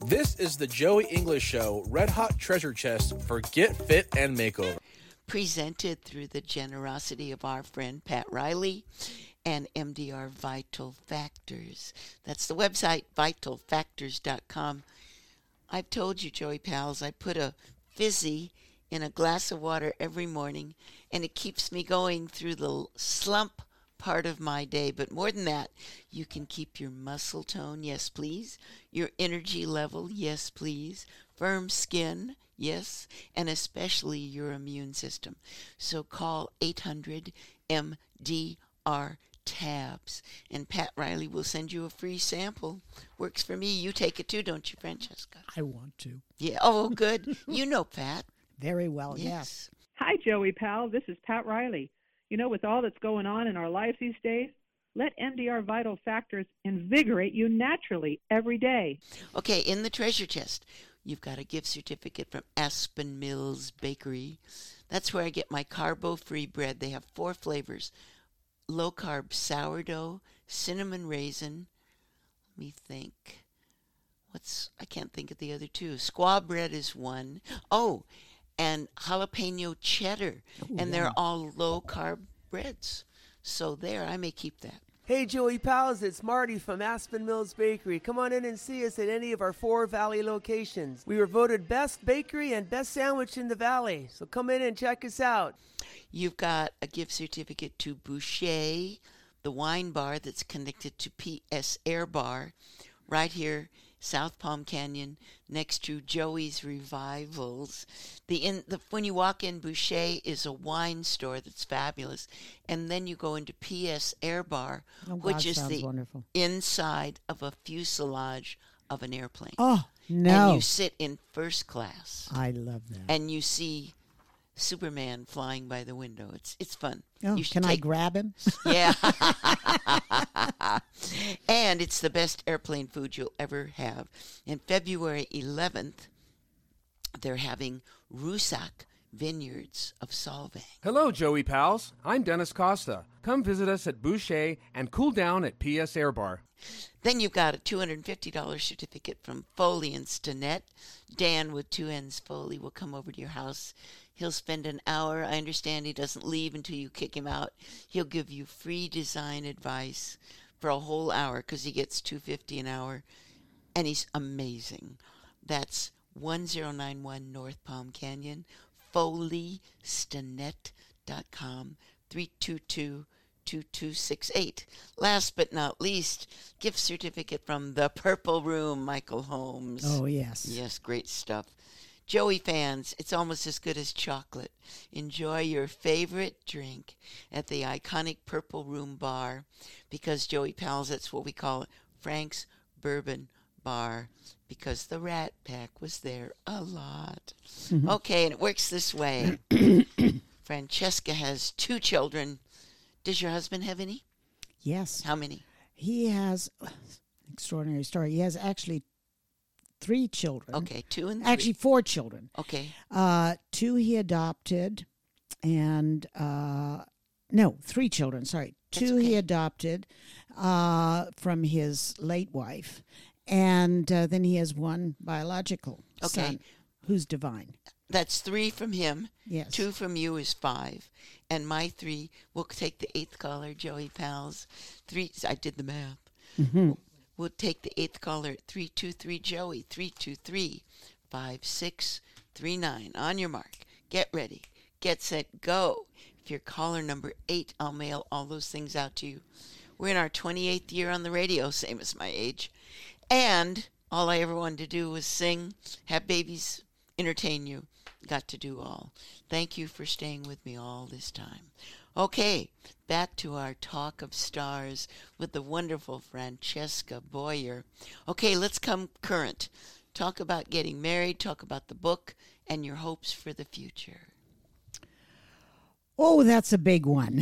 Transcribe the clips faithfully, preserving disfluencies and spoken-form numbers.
This is the Joey English Show, Red Hot Treasure Chest for Get Fit and Makeover. Presented through the generosity of our friend Pat Riley and M D R Vital Factors. That's the website, vital factors dot com. I've told you, Joey Pals, I put a fizzy in a glass of water every morning, and it keeps me going through the slump part of my day. But more than that, you can keep your muscle tone, yes please, your energy level, yes please, firm skin, yes, and especially your immune system. So call eight hundred M D R tabs, and Pat Riley will send you a free sample. Works for me. You take it too, don't you, Francesca? I want to. Yeah. Oh, good. You know Pat. Very well, yes. yes. Hi, Joey Pal. This is Pat Riley. You know, with all that's going on in our lives these days, let M D R Vital Factors invigorate you naturally every day. Okay, in the treasure chest, you've got a gift certificate from Aspen Mills Bakery. That's where I get my carbo-free bread. They have four flavors: low-carb sourdough, cinnamon raisin. Let me think. What's, I can't think of the other two. Squaw bread is one. Oh, and jalapeno cheddar. Ooh, and they're wow. all low-carb breads. So there, I may keep that. Hey, Joey Pals, it's Marty from Aspen Mills Bakery. Come on in and see us at any of our four Valley locations. We were voted best bakery and best sandwich in the Valley, so come in and check us out. You've got a gift certificate to Boucher, the wine bar that's connected to P S Air Bar, right here, South Palm Canyon, next to Joey's Revivals. The in the when you walk in, Boucher is a wine store that's fabulous, and then you go into P S Air Bar, Oh, God, which is sounds the wonderful. inside of a fuselage of an airplane. Oh, no. And you sit in first class, I love that. and you see Superman flying by the window. It's it's fun. Oh, You should can I take- grab him? Yeah. And it's the best airplane food you'll ever have. And February eleventh, they're having Rusak Vineyards of Solvang. Hello, Joey Pals. I'm Dennis Costa. Come visit us at Boucher and cool down at P S Air Bar. Then you've got a two hundred fifty dollars certificate from Foley and Stinnett. Dan with Two Ends Foley will come over to your house. He'll spend an hour. I understand he doesn't leave until you kick him out. He'll give you free design advice for a whole hour because he gets two hundred fifty dollars an hour, and he's amazing. That's one zero nine one North Palm Canyon, foley stinnett dot com, three two two, two two six eight. Last but not least, gift certificate from the Purple Room, Michael Holmes. Oh, yes. Yes, great stuff. Joey fans, it's almost as good as chocolate. Enjoy your favorite drink at the iconic Purple Room Bar, because Joey Pals, that's what we call it, Frank's Bourbon Bar, because the Rat Pack was there a lot. Mm-hmm. Okay, and it works this way. Francesca has two children. Does your husband have any? Yes. How many? He has, extraordinary story, he has actually three children. Okay, two and three. Actually, four children. Okay. Uh, two he adopted, and, uh, no, three children, sorry. That's Two he okay. adopted uh, from his late wife, and uh, then he has one biological Okay. son who's divine. That's three from him. Yes. Two from you is five. And my three, we'll take the eighth caller, Joey Pals. Three, I did the math. Mm-hmm. We'll take the eighth caller at three two three Joey, three two three, five six three nine. On your mark. Get ready. Get set, go. If you're caller number eight, I'll mail all those things out to you. We're in our twenty-eighth year on the radio, same as my age. And all I ever wanted to do was sing, have babies, entertain you. Got to do all. Thank you for staying with me all this time. Okay, back to our talk of stars with the wonderful Francesca Boyer. Okay, let's come current. Talk about getting married, talk about the book, and your hopes for the future. Oh, that's a big one.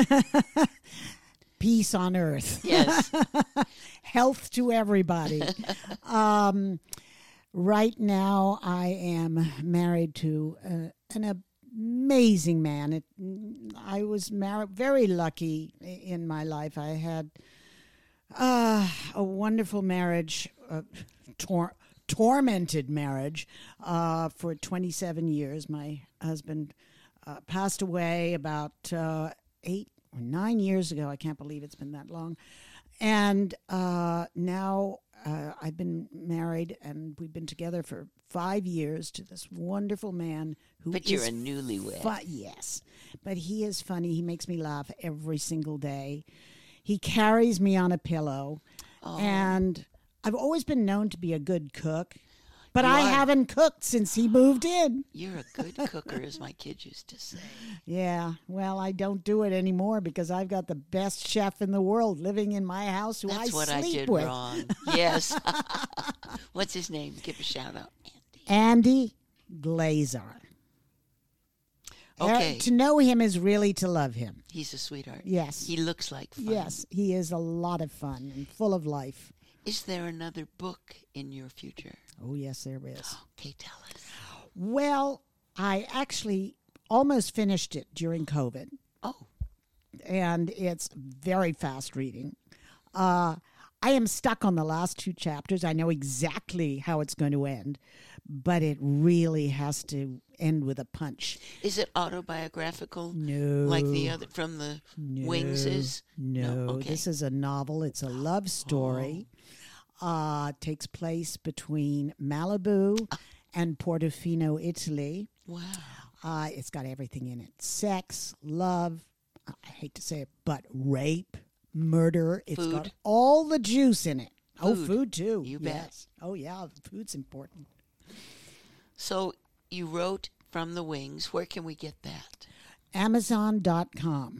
Peace on earth. Yes. Health to everybody. um, right now, I am married to uh, an amazing man. It, I was married, very lucky in my life. I had uh, a wonderful marriage, uh, tor- tormented marriage uh, for twenty-seven years. My husband uh, passed away about uh, eight or nine years ago. I can't believe it's been that long. And uh, now uh, I've been married, and we've been together for five years to this wonderful man who But is you're a newlywed. fu- yes, but he is funny. He makes me laugh every single day. He carries me on a pillow, Oh. and I've always been known to be a good cook, but You I are. haven't cooked since he moved in. You're a good cooker, as my kids used to say. Yeah, well, I don't do it anymore because I've got the best chef in the world living in my house who That's I what I sleep did with. wrong. Yes. What's his name? Give a shout out. Andy. Andy Glazer. Okay. Uh, to know him is really to love him. He's a sweetheart. Yes. He looks like fun. Yes, he is a lot of fun and full of life. Is there another book in your future? Oh, yes, there is. Okay, tell us. Well, I actually almost finished it during COVID, Oh, and it's very fast reading. Uh, I am stuck on the last two chapters. I know exactly how it's going to end, but it really has to end with a punch. is it autobiographical? No. Like the other from the Wings is? No, Okay. this is a novel. It's a love story. Uh, takes place between Malibu and Portofino, Italy. Wow. Uh, it's got everything in it: sex, love. I hate to say it, but rape, murder. It's Food. got all the juice in it. Oh, Food. food too. You bet. Yes. Oh yeah, food's important. So you wrote From the Wings. Where can we get that? Amazon dot com.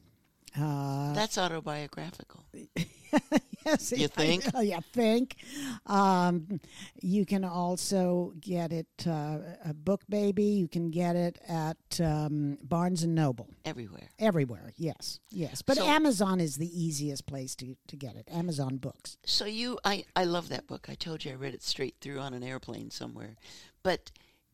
Uh, That's autobiographical. yes, You think? I, I think. Um, you can also get it uh, a Book Baby. You can get it at um, Barnes and Noble. Everywhere. Everywhere, yes, yes. But So- Amazon is the easiest place to, to get it. Amazon Books. So you, I, I love that book. I told you I read it straight through on an airplane somewhere. But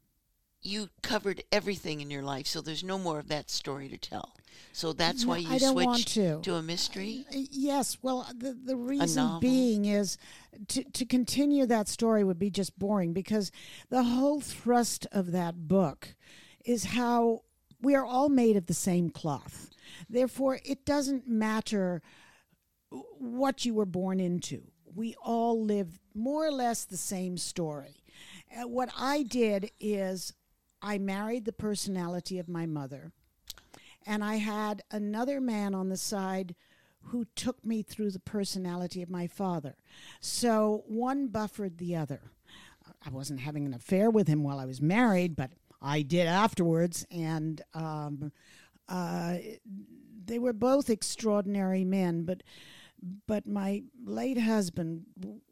you covered everything in your life, so there's no more of that story to tell. So that's why No, you I don't switched want to. a mystery? Uh, Yes, well, the, the reason novel? being is to, to continue that story would be just boring because the whole thrust of that book is how we are all made of the same cloth. Therefore, it doesn't matter what you were born into. We all live more or less the same story. Uh, what I did is I married the personality of my mother, and I had another man on the side who took me through the personality of my father. So one buffered the other. I wasn't having an affair with him while I was married, but I did afterwards, and um, uh, they were both extraordinary men. But but my late husband,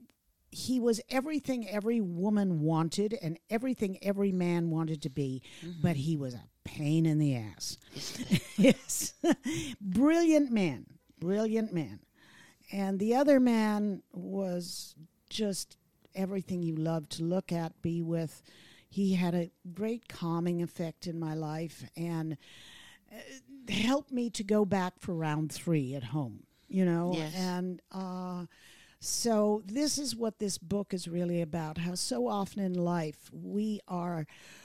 he was everything every woman wanted and everything every man wanted to be, Mm-hmm. but he was a pain in the ass. Isn't it? Yes. Brilliant man. Brilliant man. And the other man was just everything you love to look at, be with. He had a great calming effect in my life and uh, helped me to go back for round three at home, you know? Yes. And uh, so this is what this book is really about, how so often in life we are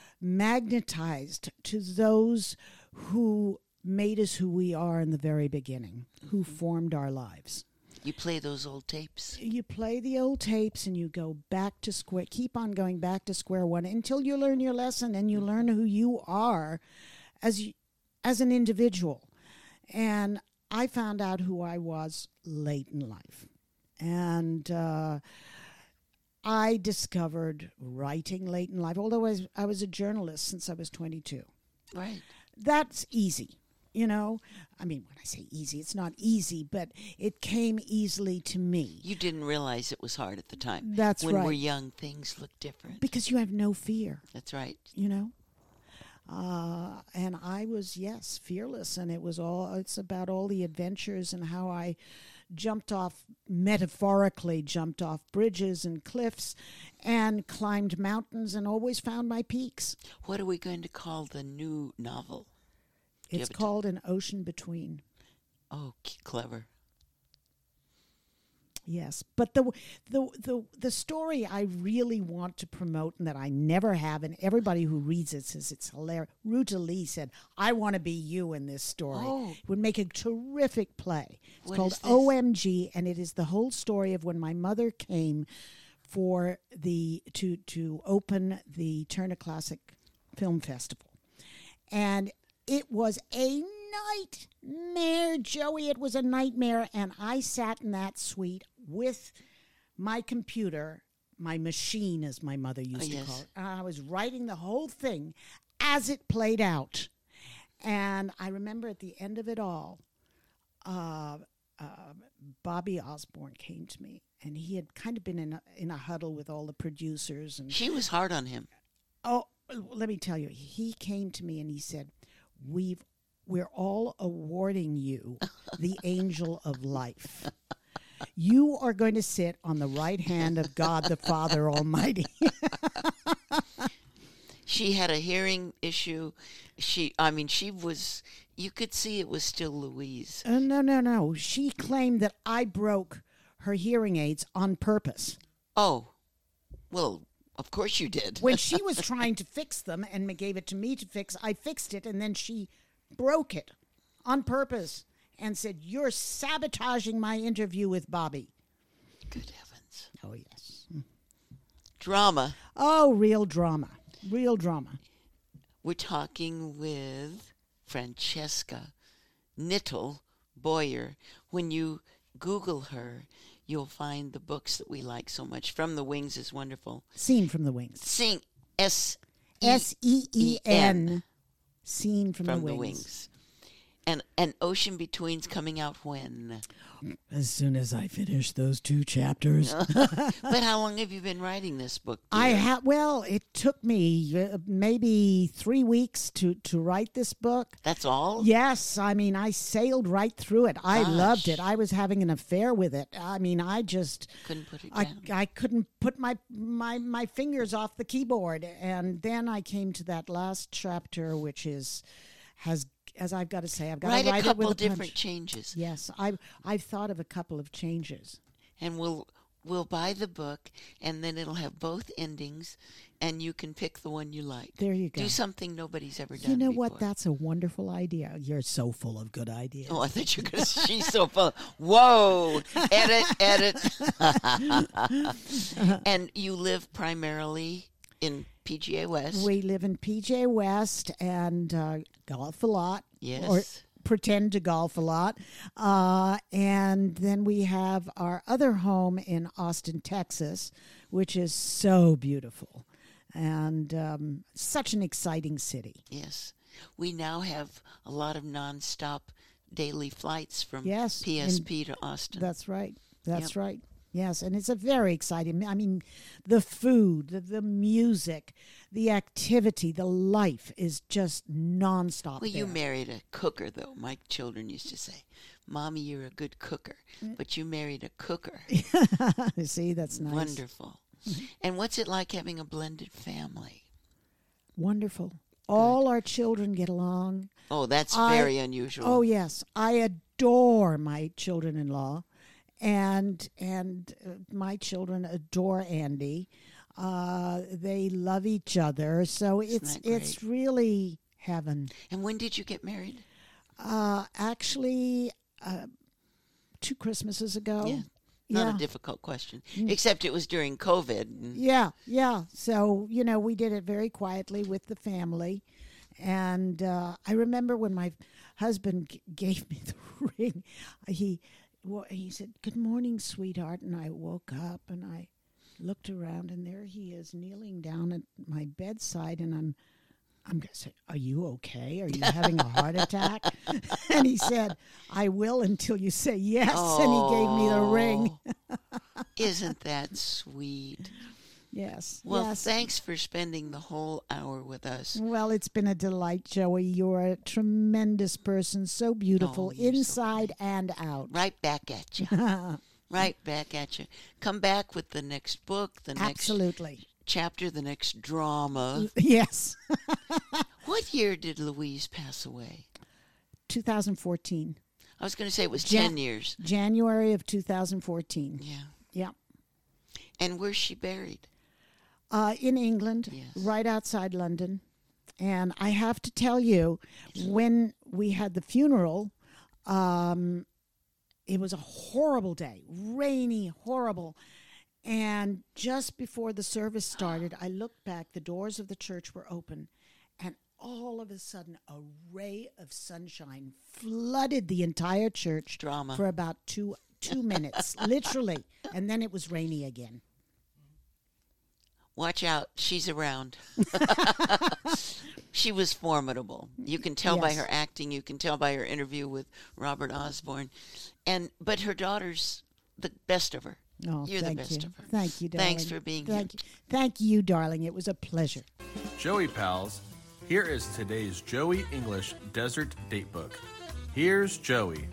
magnetized to those who made us who we are in the very beginning, who formed our lives. You play those old tapes. You play the old tapes and you go back to square, keep on going back to square one until you learn your lesson and you learn who you are as you, as an individual. And I found out who I was late in life. And uh, I discovered writing late in life, although I was, I was a journalist since I was twenty-two. Right. That's easy. You know, I mean, when I say easy, it's not easy, but it came easily to me You didn't realize it was hard at the time. That's when right. we're young, things look different. because you have no fear, That's right. you know. Uh, and I was, yes, fearless, and it was all, it's about all the adventures and how I jumped off, metaphorically jumped off bridges and cliffs and climbed mountains and always found my peaks. What are we going to call the new novel? Do you It's have a t- called An Ocean Between. Oh, c- clever. Yes, but the the the the story I really want to promote and that I never have, and everybody who reads it says it's hilarious. Ruta Lee said, "I want to be you in this story." Oh. It would make a terrific play. It's What called is this? O M G, and it is the whole story of when my mother came for the to to open the Turner Classic Film Festival, and it was a nightmare, Joey. It was a nightmare, and I sat in that suite with my computer, my machine, as my mother used Oh, to yes. call it. And I was writing the whole thing as it played out. And I remember at the end of it all, uh, uh, Bobby Osborne came to me, and he had kind of been in a, in a huddle with all the producers. And She was hard on him. oh, let me tell you, he came to me and he said, "We've we're all awarding you the Angel of Life. You are going to sit on the right hand of God the Father Almighty." She had a hearing issue. She, I mean, she was, you could see it was still Louise. Uh, no, no, no. She claimed that I broke her hearing aids on purpose Oh, well, of course you did. when she was trying to fix them and gave it to me to fix. I fixed it, and then she broke it on purpose and said, "You're sabotaging my interview with Bobby." Good heavens. Oh, yes. Drama. Oh, real drama. Real drama. We're talking with Francesca Nittel Boyer. When you Google her, you'll find the books that we like so much. From the Wings is wonderful. Scene from the Wings. Sing S S E E N. Scene from, from the, the wings. Wings. And and Ocean Between's coming out when? As soon as I finish those two chapters. But how long have you been writing this book? I dear? have. Well, it took me uh, maybe three weeks to, to write this book. That's all? Yes, I mean, I sailed right through it. I Gosh. loved it. I was having an affair with it. I mean, I just Couldn't put it I, down. I couldn't put my, my my fingers off the keyboard. And then I came to that last chapter, which is has as I've got to say, I've got Write to write a couple it with a different punch. changes. Yes, I've I've thought of a couple of changes. And we'll we'll buy the book, and then it'll have both endings, and you can pick the one you like. There you go. Do something nobody's ever done You know before. what? That's a wonderful idea. You're so full of good ideas. Oh, I thought you were going to. She's so fun. Whoa! Edit, edit. And you live primarily in P G A West. We live in P J West and uh, golf a lot. Yes. Or pretend to golf a lot. Uh, and then we have our other home in Austin, Texas, which is so beautiful and um, such an exciting city. Yes. We now have a lot of nonstop daily flights from Yes, P S and P to Austin. That's right. That's Yep. right. Yes, and it's a very exciting. I mean, the food, the, the music, the activity, the life is just nonstop. Well, you there. married a cooker, though. My children used to say, "Mommy, you're a good cooker," but you married a cooker. See, that's nice. Wonderful. And what's it like having a blended family? Wonderful. All our children get along. Oh, that's I- very unusual. Oh yes, I adore my children-in-law, and and uh, my children adore Andy. Uh, they love each other, so it's that it's really heaven. And when did you get married? Uh, actually, uh, two Christmases ago. Yeah. Not yeah. a difficult question, except it was during COVID. and- Yeah, yeah. So, you know, we did it very quietly with the family. And uh, I remember when my husband g- gave me the ring, he, well, he said, "Good morning, sweetheart." And I woke up and I looked around, and there he is kneeling down at my bedside. And I'm, I'm going to say, "Are you okay? Are you having a heart attack?" And he said, "I will until you say yes." And he gave me the ring. Oh, isn't that sweet? Yes. Well, yes. thanks for spending the whole hour with us. Well, it's been a delight, Joey. You're a tremendous person, so beautiful, Oh, you're so inside and out. Right back at you. Right back at you. Come back with the next book, the next Absolutely. chapter, the next drama. Yes. What year did Louise pass away? two thousand fourteen. I was going to say it was Jan- ten years. January of two thousand fourteen. Yeah. Yeah. And where's she buried? Uh, in England, Yes. right outside London. And I have to tell you, when we had the funeral, um, it was a horrible day, rainy, horrible. And just before the service started, I looked back, the doors of the church were open, and all of a sudden, a ray of sunshine flooded the entire church Drama. for about two two minutes, literally. And then it was rainy again. Watch out. She's around. She was formidable. You can tell by Yes. her acting. You can tell by her interview with Robert Osborne. And but her daughter's the best of her. Oh, You're the thank best you. of her. Thank you, darling. Thanks for being thank here. You. Thank you, darling. It was a pleasure. Joey Pals, here is today's Joey English Desert Datebook. Here's Joey.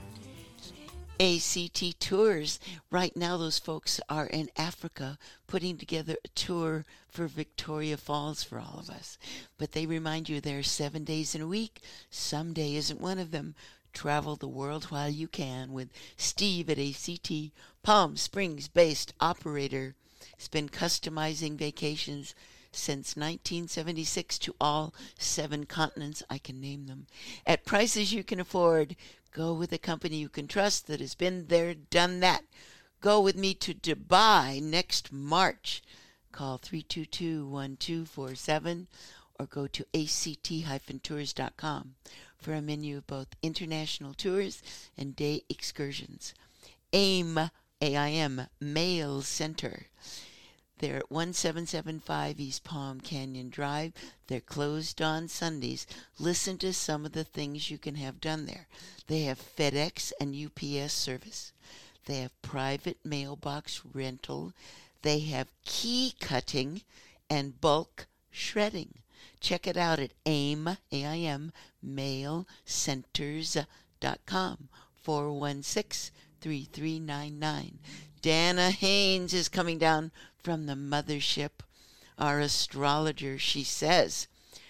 A C T Tours. Right now, those folks are in Africa putting together a tour for Victoria Falls for all of us. But they remind you there are seven days in a week. Someday isn't one of them. Travel the world while you can with Steve at A C T, Palm Springs-based operator. He's been customizing vacations since nineteen seventy-six to all seven continents. I can name them. At prices you can afford. Go with a company you can trust that has been there, done that. Go with me to Dubai next March. Call three two two, one two four seven or go to A C T tours dot com for a menu of both international tours and day excursions. AIM, A I M, Mail Center. They're at one seven seven five East Palm Canyon Drive. They're closed on Sundays. Listen to some of the things you can have done there. They have FedEx and U P S service. They have private mailbox rental. They have key cutting and bulk shredding. Check it out at AIM, A I M, mail centers dot com, four one six, three three nine nine. Dana Haynes is coming down from the mothership. Our astrologer, she says,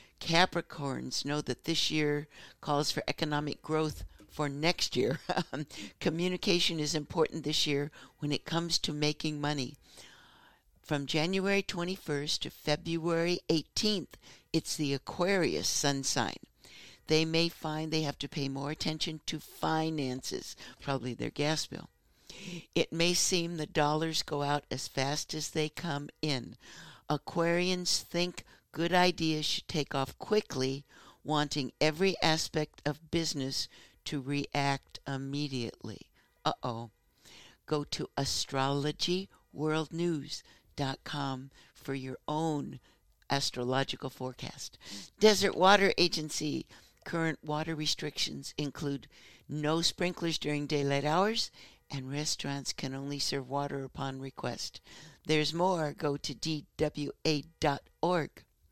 Capricorns know that this year calls for economic growth for next year. Communication is important this year when it comes to making money. From January twenty-first to February eighteenth, it's the Aquarius sun sign. They may find they have to pay more attention to finances, probably their gas bill. It may seem the dollars go out as fast as they come in. Aquarians think good ideas should take off quickly, wanting every aspect of business to react immediately. Uh-oh. Go to astrology world news dot com for your own astrological forecast. Desert Water Agency. Current water restrictions include no sprinklers during daylight hours, and restaurants can only serve water upon request. There's more. Go to D W A dot org.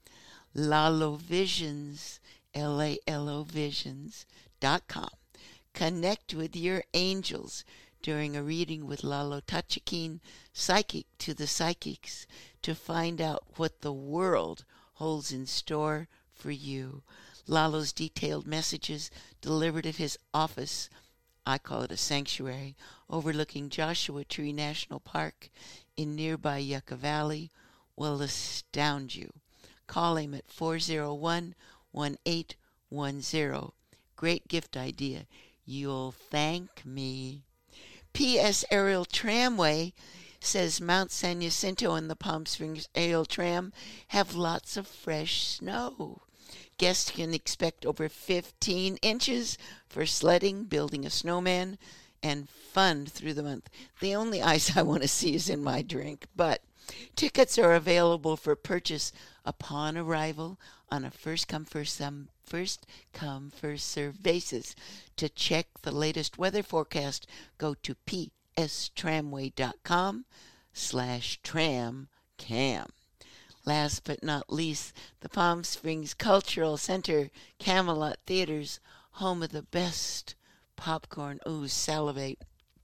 Lalo Visions, L A L O Visions dot com. Connect with your angels during a reading with Lalo Tachikin, Psychic to the Psychics, to find out what the world holds in store for you. Lalo's detailed messages delivered at his office, I call it a sanctuary, overlooking Joshua Tree National Park in nearby Yucca Valley, will astound you. Call him at four oh one, one eight one oh. Great gift idea. You'll thank me. P S Aerial Tramway says Mount San Jacinto and the Palm Springs Aerial Tram have lots of fresh snow. Guests can expect over fifteen inches for sledding, building a snowman, and fun through the month. The only ice I want to see is in my drink, but tickets are available for purchase upon arrival on a first-come, first-come, first-come, first-served basis. To check the latest weather forecast, go to p s tramway dot com slash tram cam. Last but not least, the Palm Springs Cultural Center, Camelot Theaters, home of the best popcorn. Ooh, salivate.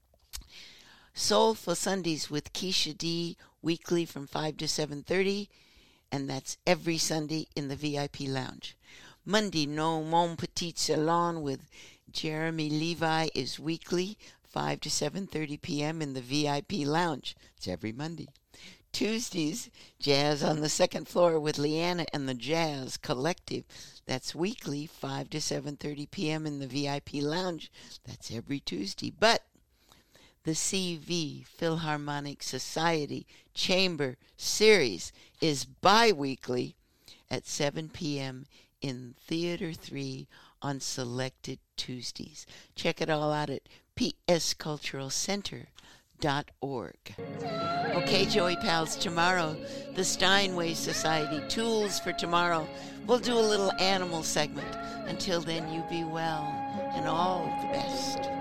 Soulful Sundays with Keisha D, weekly from five to seven thirty, and that's every Sunday in the V I P lounge. Monday, No Mon Petit Salon with Jeremy Levi is weekly, five to seven thirty p.m. in the V I P Lounge. It's every Monday. Tuesdays, Jazz on the Second Floor with Leanna and the Jazz Collective. That's weekly, five to seven thirty p.m. in the V I P Lounge. That's every Tuesday. But the C V Philharmonic Society Chamber Series is bi-weekly at seven p.m. in Theater three on selected Tuesdays. Check it all out at p s cultural center dot org. Okay, Joey Pals, tomorrow, the Steinway Society, Tools for Tomorrow. We'll do a little animal segment. Until then, you be well and all the best.